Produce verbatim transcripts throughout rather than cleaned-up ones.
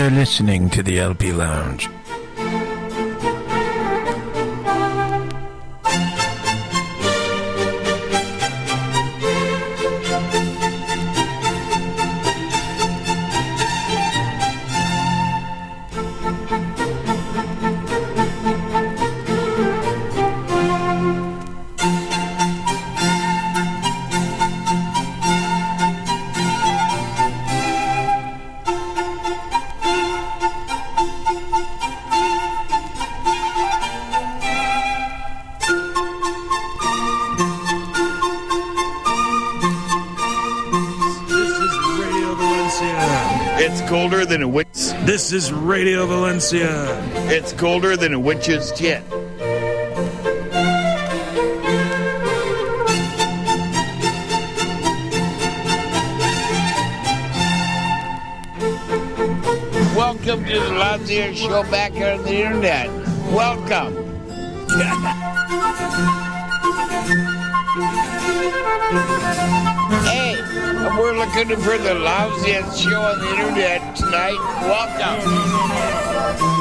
You're listening to the L P Lounge. Colder than a witch. This is Radio Valencia. It's colder than a witch's tit. Welcome to the Valencia show back on the internet. Welcome. Hey, we're looking for the lousiest show on the internet tonight. Welcome.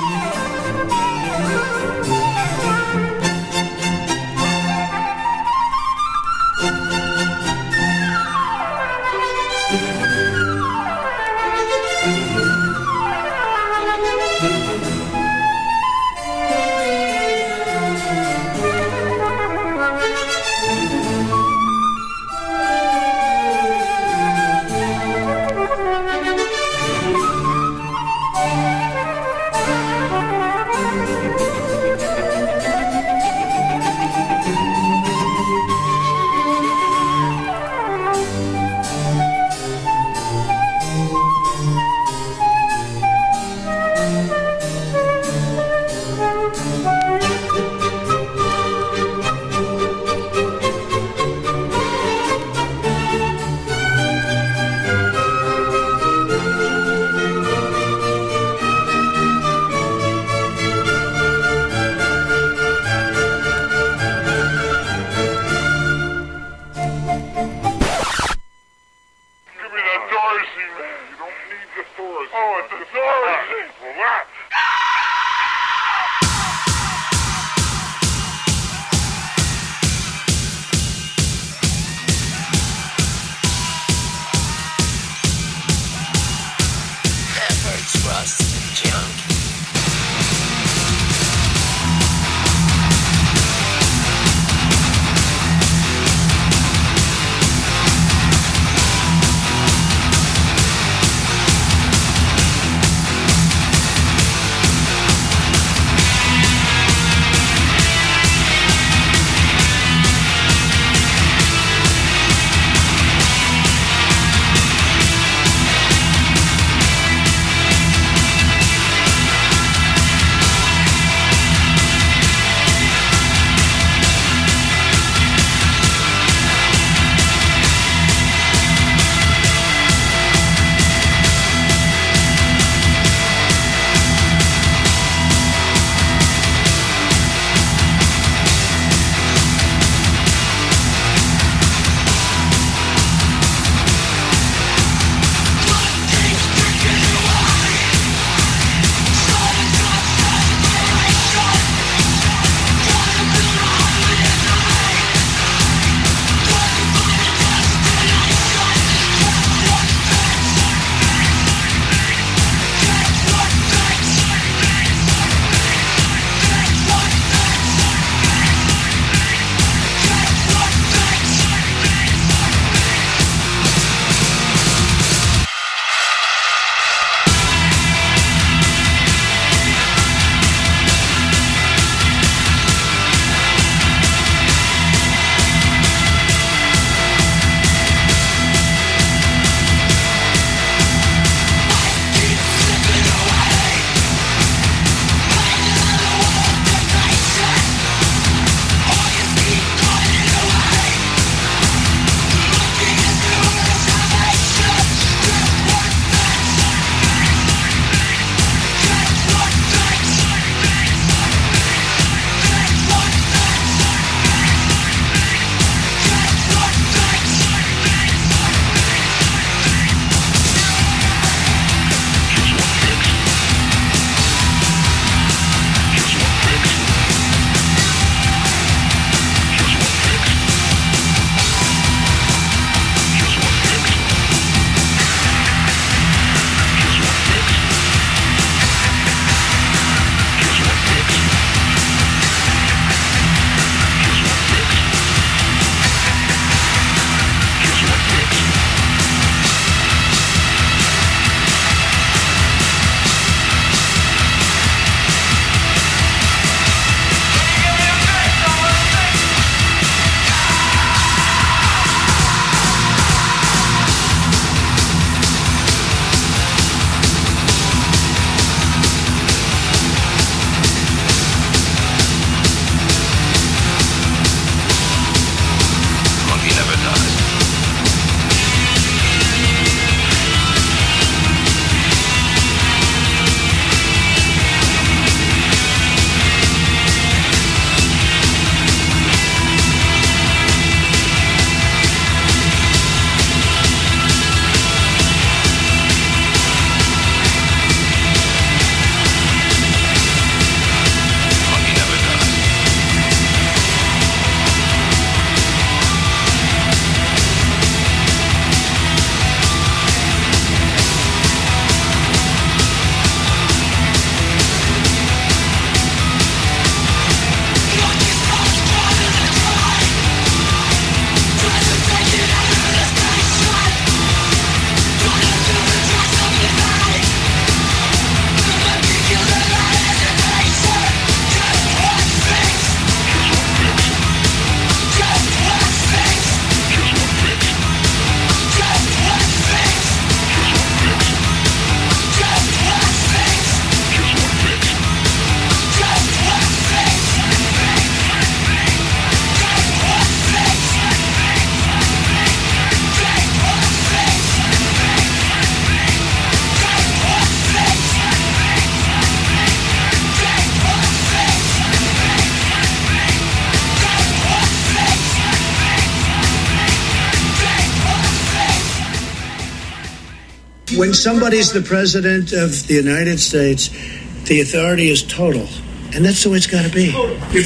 When somebody's the president of the United States, the authority is total. And that's the way it's got to be.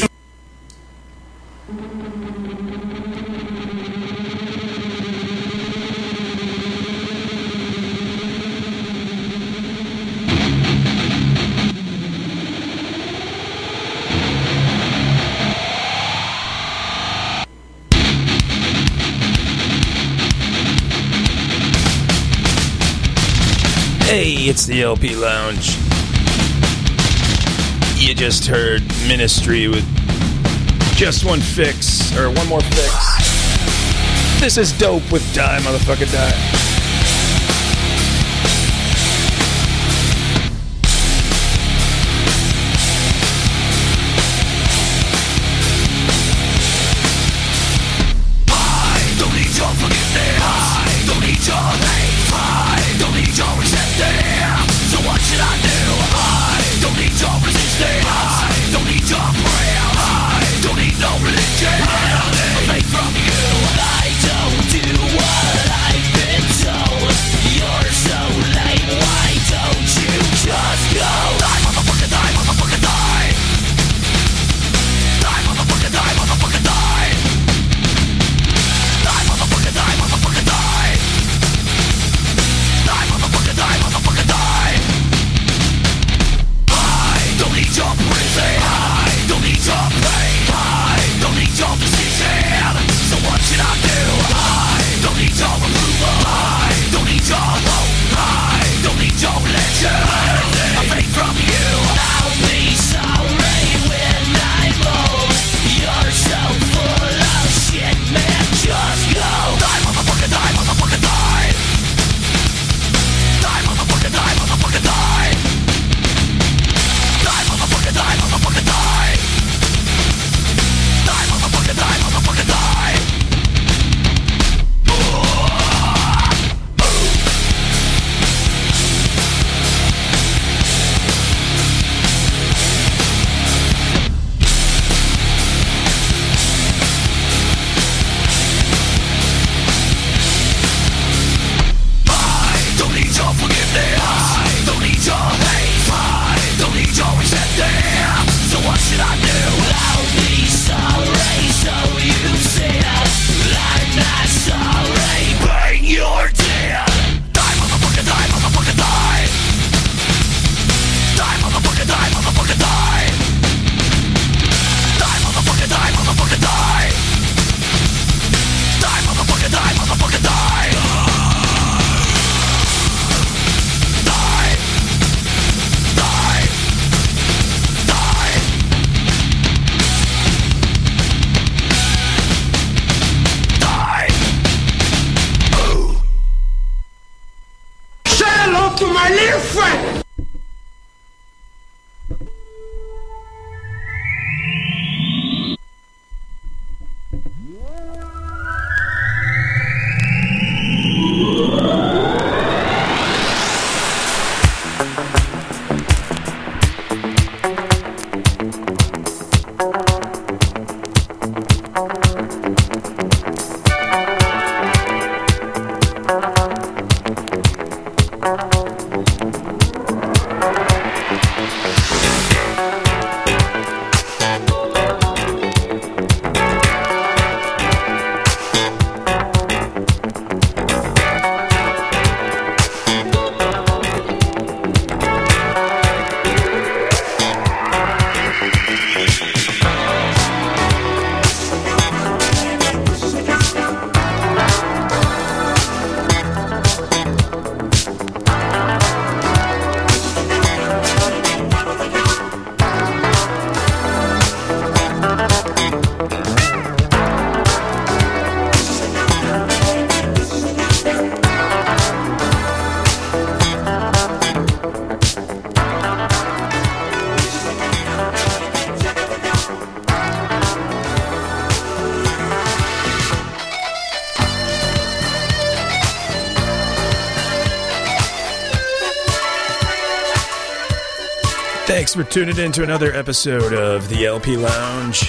Hey, it's the L P Lounge. You just heard Ministry with Just One Fix, or One More Fix. This is dope with Die, Motherfucker Die. Thanks for tuning in to another episode of the L P Lounge.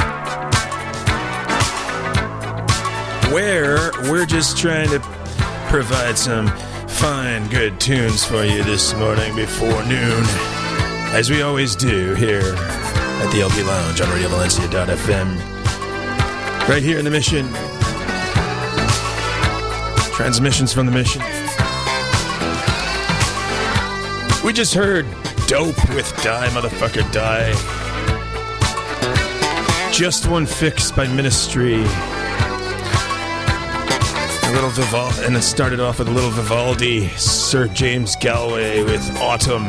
Where we're just trying to provide some fine, good tunes for you this morning before noon, as we always do here at the L P Lounge on radio valencia dot f m, right here in the Mission. Transmissions from the Mission. We just heard Dope with Die Motherfucker Die. Just One Fix by Ministry. A little Vivaldi, and it started off with a little Vivaldi, Sir James Galway with Autumn.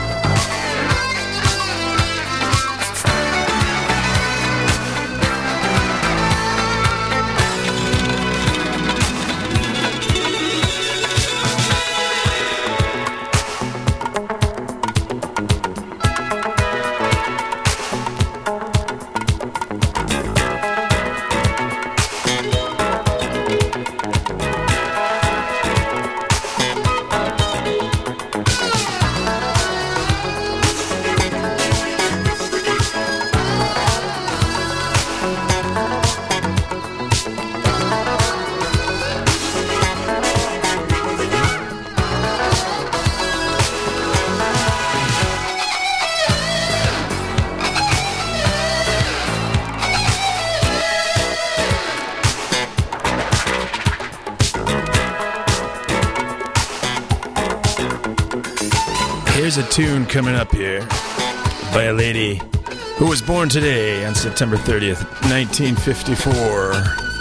Here's a tune coming up here by a lady who was born today on September thirtieth, nineteen fifty-four.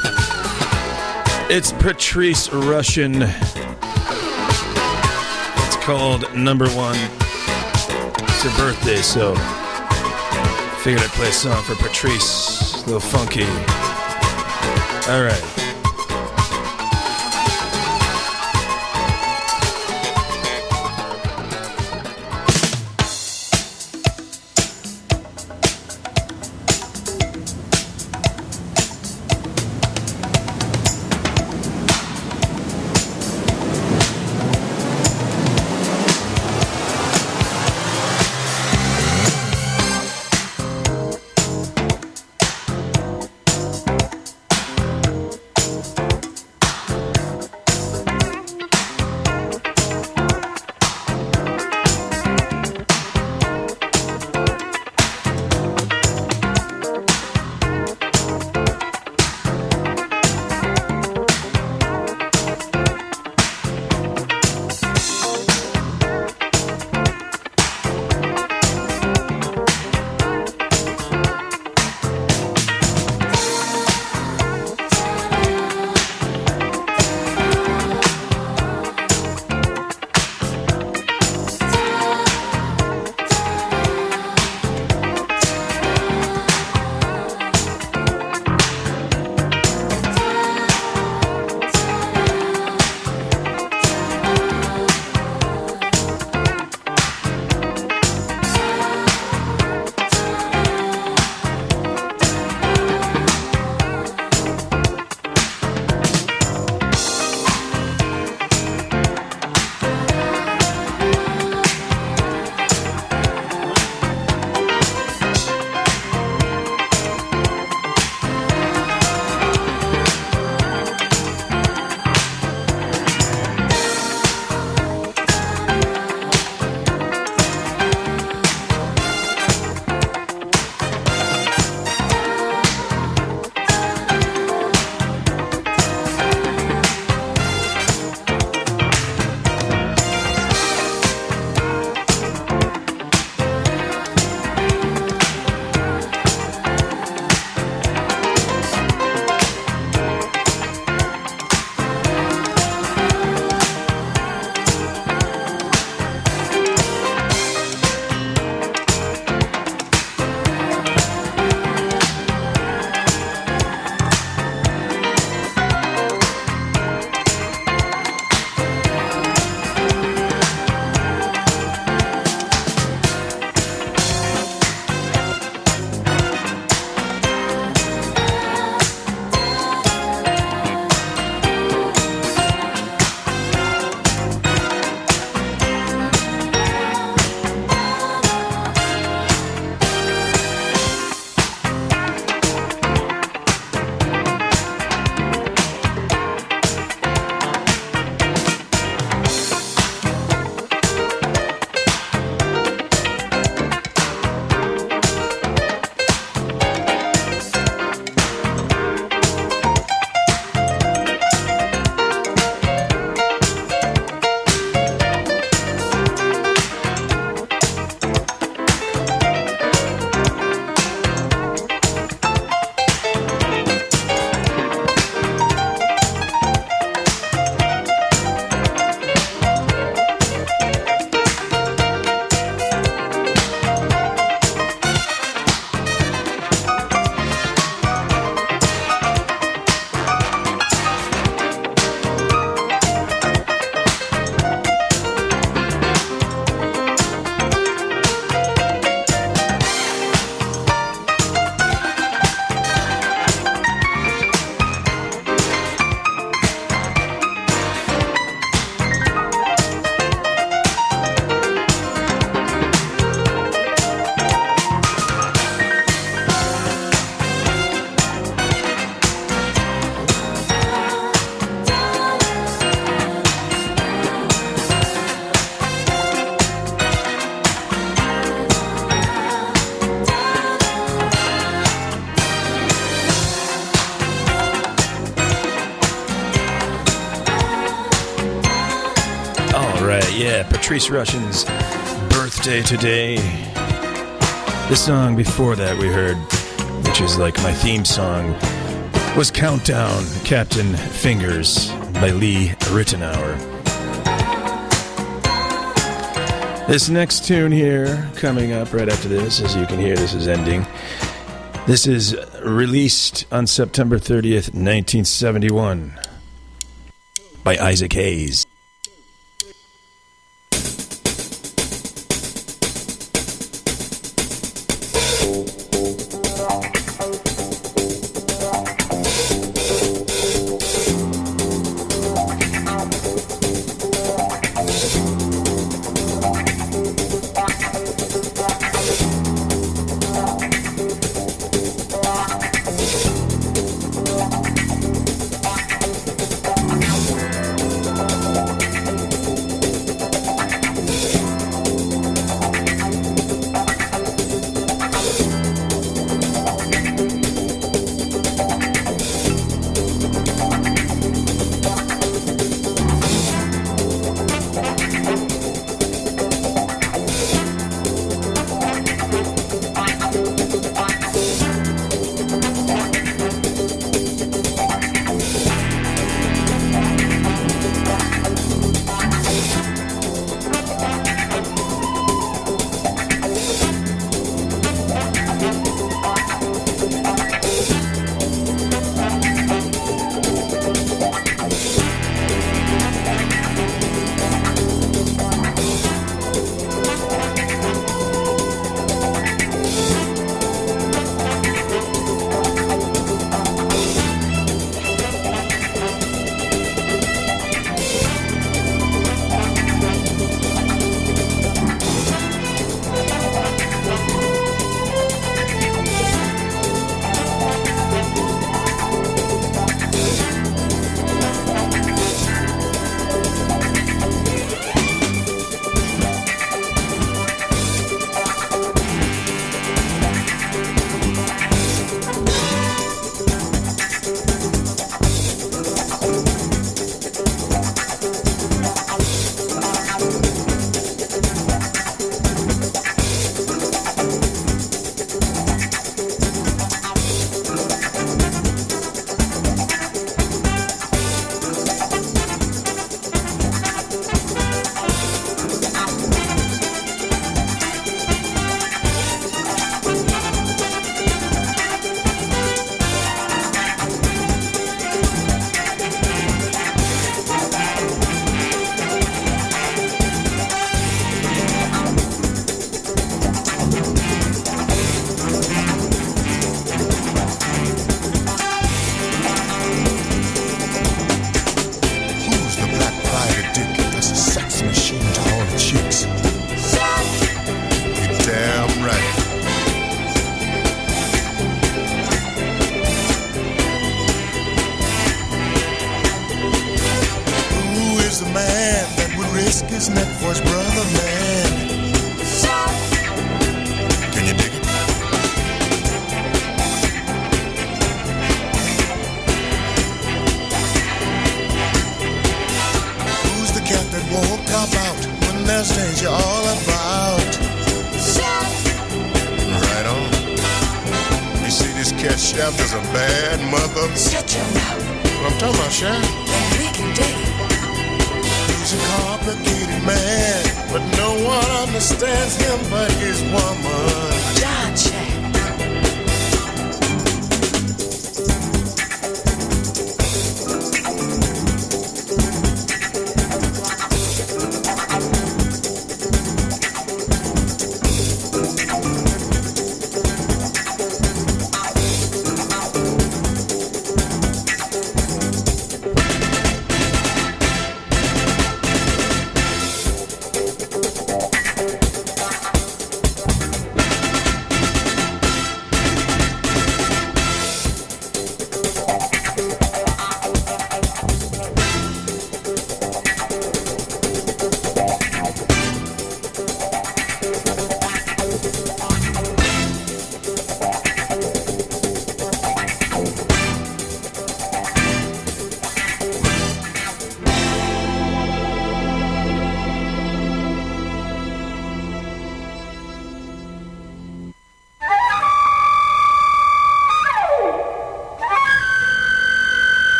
It's Patrice Rushen. It's called Number One. It's her birthday, so figured I'd play a song for Patrice. A little funky. All right. Yeah, Patrice Rushen's birthday today. The song before that we heard, which is like my theme song, was Countdown, Captain Fingers by Lee Ritenour. This next tune here, coming up right after this, as you can hear, this is ending. This is released on September thirtieth, nineteen seventy-one by Isaac Hayes.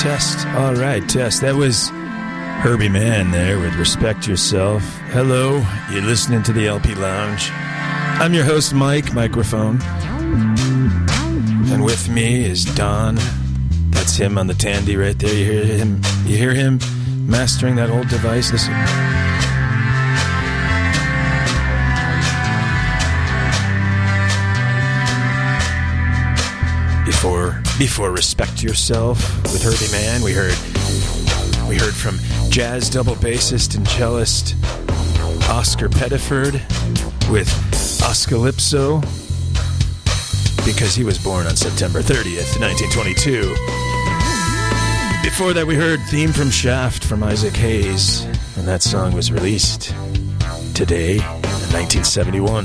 Test. All right, test. That was Herbie Mann there with Respect Yourself. Hello, you're listening to the L P Lounge. I'm your host, Mike, microphone. And with me is Don. That's him on the Tandy right there. You hear him, you hear him mastering that old device. Listen. Before, before Respect Yourself with Herbie Mann, we heard we heard from jazz double bassist and cellist Oscar Pettiford with Oscalypso, because he was born on September thirtieth, nineteen twenty-two. Before that, we heard Theme from Shaft from Isaac Hayes, and that song was released today in nineteen seventy-one.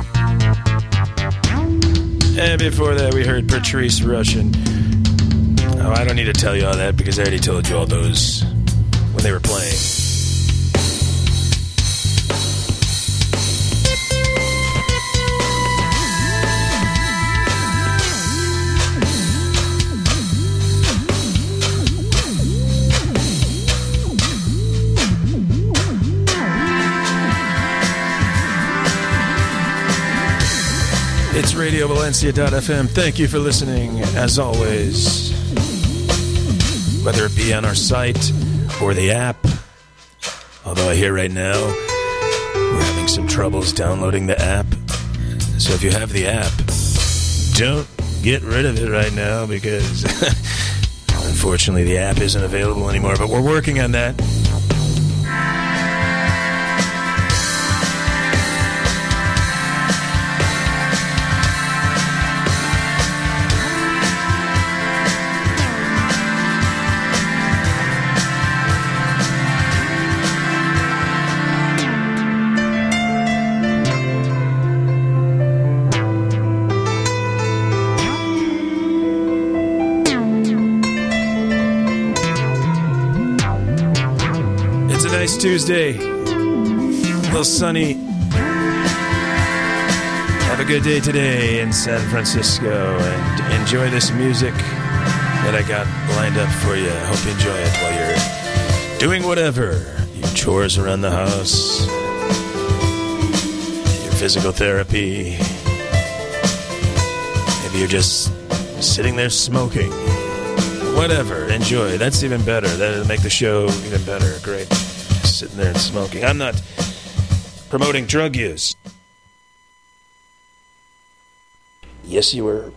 And before that, we heard Patrice Rushen. Oh, I don't need to tell you all that because I already told you all those when they were playing. It's Radio Valencia dot f m. Thank you for listening, as always. Whether it be on our site or the app. Although I hear right now we're having some troubles downloading the app. So if you have the app, don't get rid of it right now because unfortunately the app isn't available anymore. But we're working on that. Tuesday, a little sunny. Have a good day today in San Francisco and enjoy this music that I got lined up for you. I hope you enjoy it while you're doing whatever. Your chores around the house, your physical therapy. Maybe you're just sitting there smoking. Whatever, enjoy. That's even better. That'll make the show even better. Great. Sitting there and smoking. I'm not promoting drug use. Yes, you were.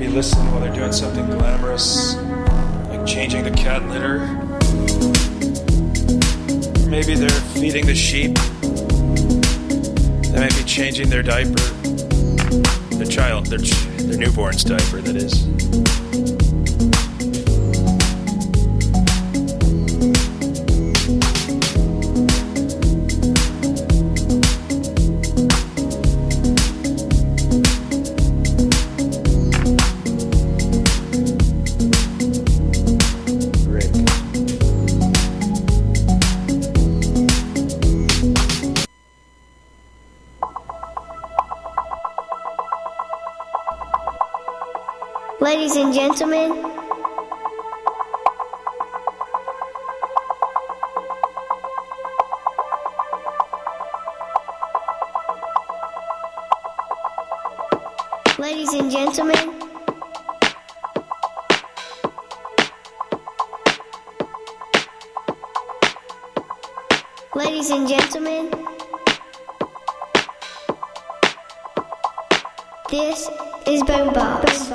maybe listen while they're doing something glamorous, like changing the cat litter. Maybe they're feeding the sheep. They may be changing their diaper. Their child, their, their newborn's diaper, that is. Ladies and gentlemen, ladies and gentlemen, ladies and gentlemen, this is Boombox.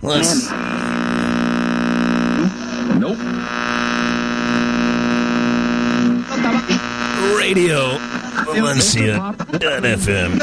Let's... Nope. Radio Valencia dot F M.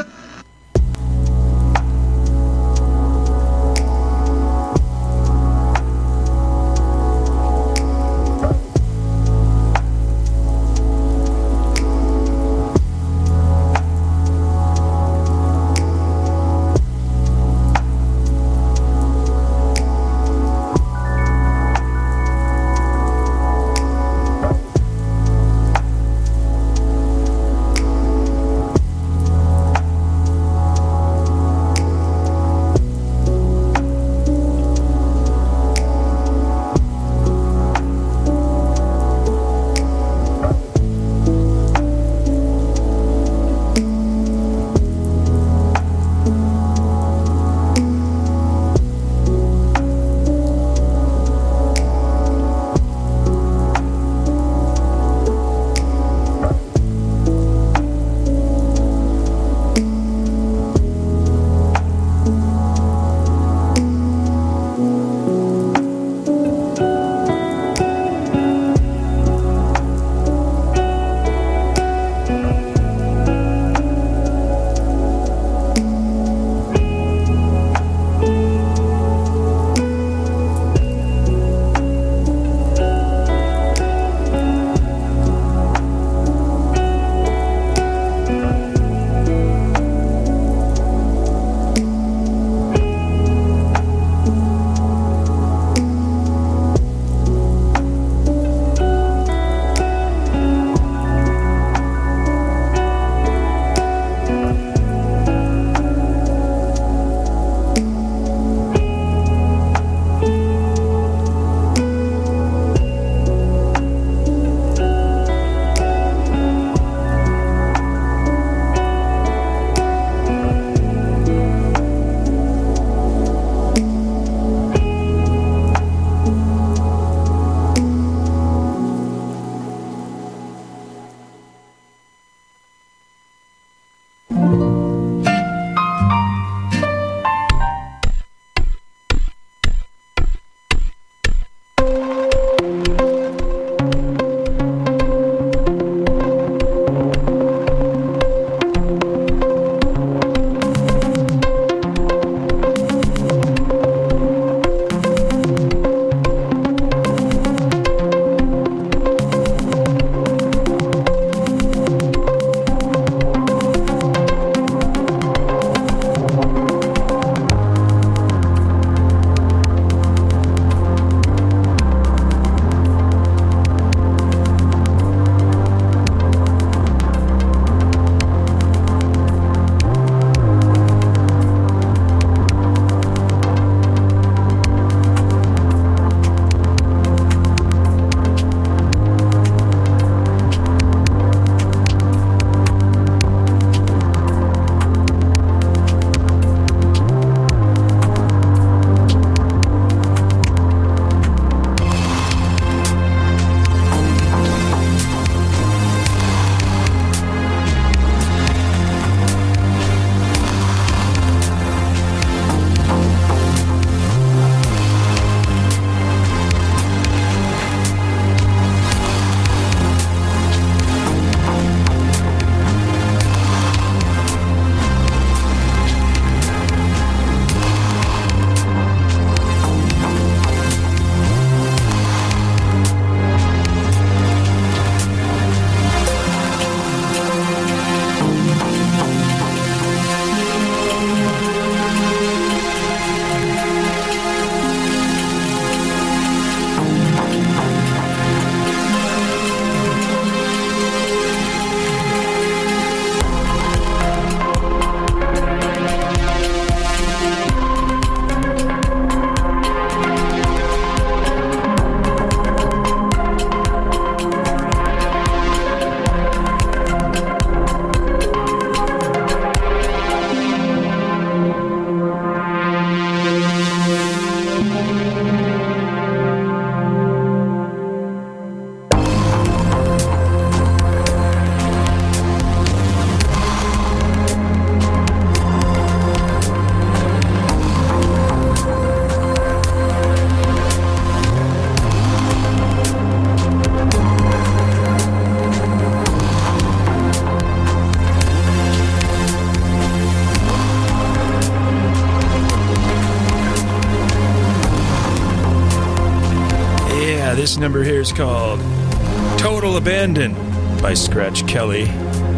This number here is called Total Abandon by Scratch Kelly.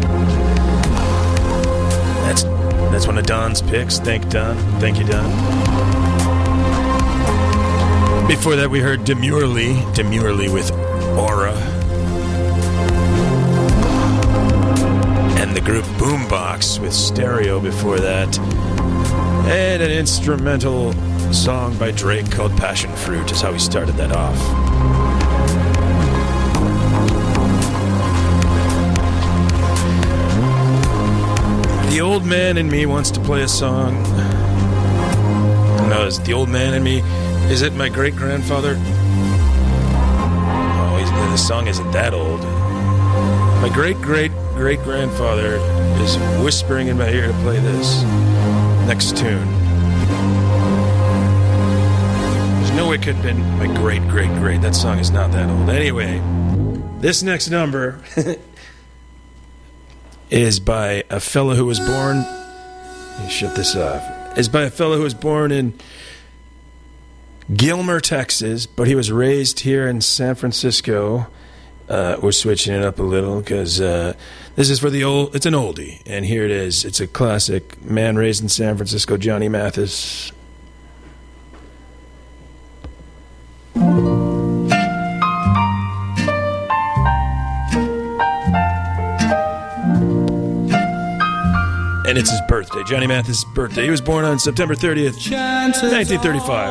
That's that's one of Don's picks. Thank Don. Thank you, Don. Before that, we heard Demurely, Demurely with Aura. And the group Boombox with Stereo before that. And an instrumental song by Drake called Passion Fruit is how we started that off. The old man in me wants to play a song. No, is it the old man in me? Is it my great-grandfather? Oh, he's, the song isn't that old. My great-great-great-grandfather is whispering in my ear to play this next tune. There's no way it could have been my great-great-great. That song is not that old. Anyway, this next number is by a fellow who was born... Let me shut this off. Is by a fellow who was born in Gilmer, Texas, but he was raised here in San Francisco. Uh, we're switching it up a little because uh, this is for the old... It's an oldie, and here it is. It's a classic. Man raised in San Francisco, Johnny Mathis. And it's his birthday, Johnny Mathis' birthday. He was born on September thirtieth, nineteen thirty-five.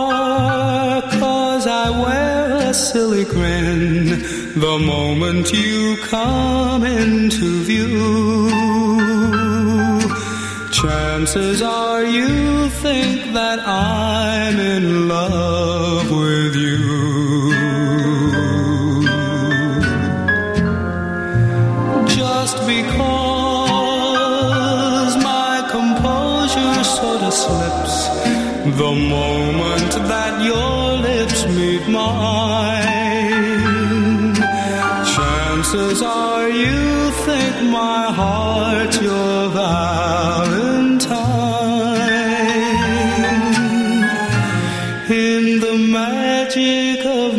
Cause I wear a silly grin the moment you come into view. Chances are you think that I'm in love with you. Just because sort of slips the moment that your lips meet mine. Chances are you think my heart's your Valentine. In the magic of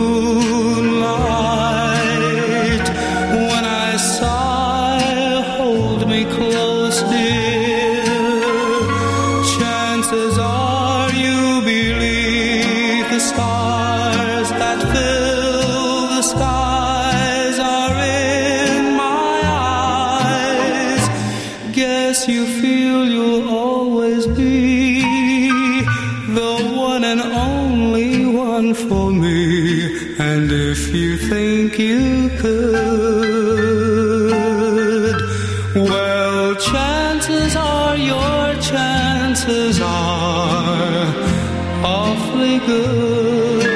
moonlight, when I sigh, hold me close, dear. Chances are you believe the stars that fill the skies are in my eyes. Guess you feel you'll always be the one and only one for me. And if you think you could, well, chances are your chances are awfully good.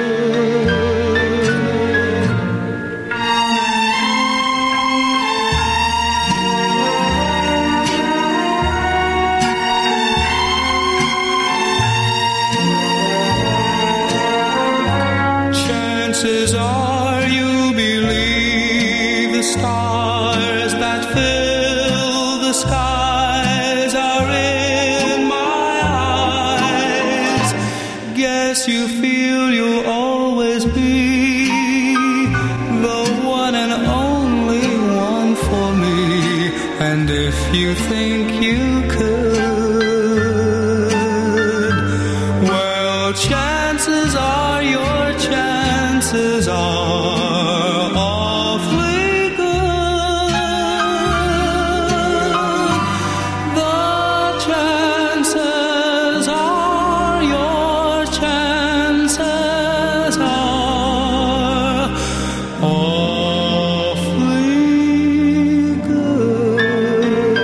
Chances are you believe the stars that fill the skies are in my eyes. Guess you feel you'll always be the one and only one for me. And if you think you could, well, chances are your chances are awfully good. The chances are your chances are awfully good.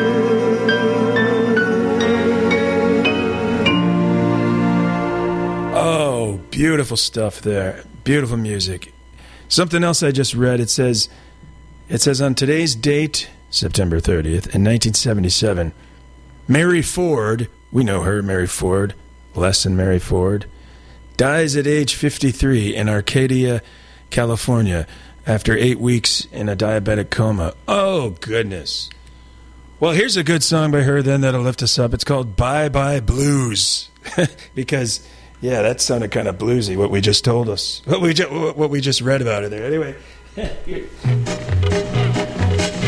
Oh, beautiful stuff there. Beautiful music. Something else I just read, it says, it says on today's date, September thirtieth, in nineteen seventy-seven, Mary Ford, we know her, Mary Ford, less than Mary Ford, dies at age fifty-three in Arcadia, California, after eight weeks in a diabetic coma. Oh, goodness. Well, here's a good song by her then that'll lift us up. It's called Bye Bye Blues. Because Yeah, that sounded kind of bluesy, what we just told us. What we, ju- what we just read about it there. Anyway.